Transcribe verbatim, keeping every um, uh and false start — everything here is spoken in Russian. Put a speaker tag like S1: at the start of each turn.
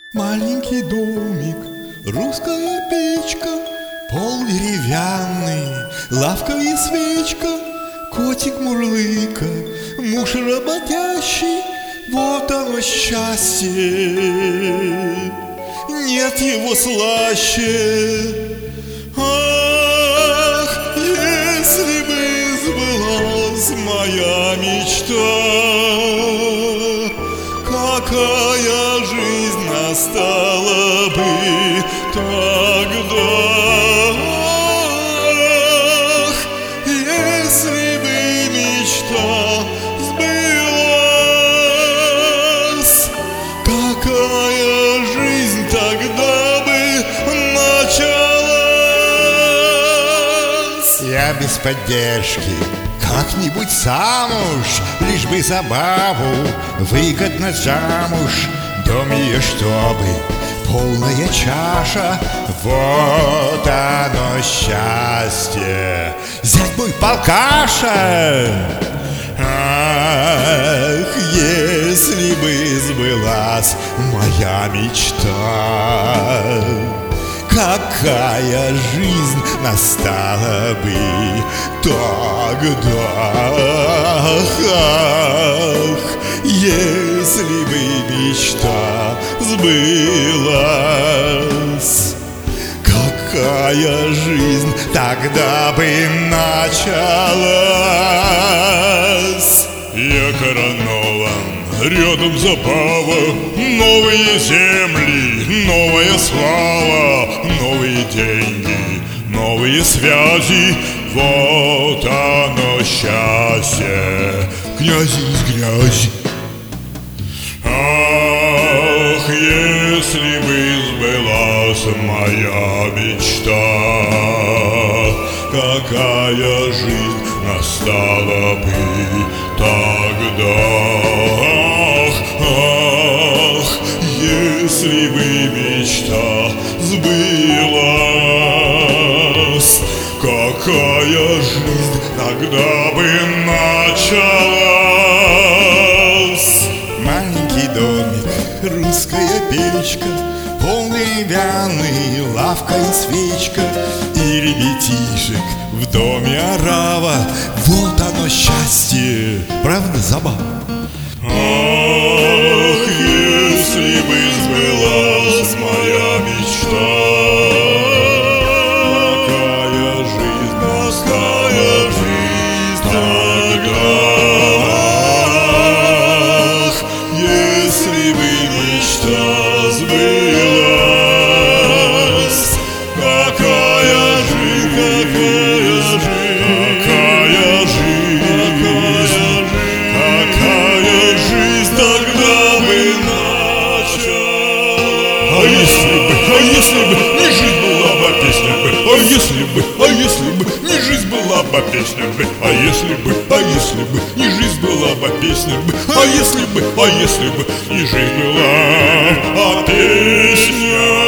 S1: Маленький домик, русская печка, пол деревянный, лавка и свечка, котик мурлыка, муж работящий, вот оно счастье, нет его слаще. Ах, если бы сбылась моя мечта, какая жизнь настала бы тогда. Ах, если бы мечта сбылась, какая жизнь тогда бы началась.
S2: Я без поддержки как-нибудь сам уж, лишь бы забаву выгодно замуж. Дом ее, чтобы полная чаша, вот оно счастье. Зять мой полкаша. Ах, если бы сбылась моя мечта, какая жизнь настала бы тогда. Ах, если бы мечта сбылась, какая жизнь тогда бы началась.
S1: Я коронован, рядом забава, новые земли, новая слава, новые деньги, новые связи, вот оно счастье, князи из грязи. Ах, если бы сбылась моя мечта, какая жизнь настала бы тогда. Ах, ах, если бы мечта сбылась, какая жизнь тогда бы началась.
S2: Маленький домик, русская печка, пол деревянный, лавка и свечка, и ребятишек в доме орава, вот оно счастье, правда забавно?
S1: Ах, если бы сбылась моя мечта, какая жизнь, какая жизнь тогда. Ах, если бы мечта сбылась, какая жизнь, какая жизнь, какая жизнь, какая жизнь тогда бы началась.
S3: А если бы, а если бы не жизнь была бы, песня бы, а если бы, а если бы не жизнь была бы, песня бы, а если бы, а если бы не жизнь была бы, песня бы, а если бы, а если бы не жизнь была, а песня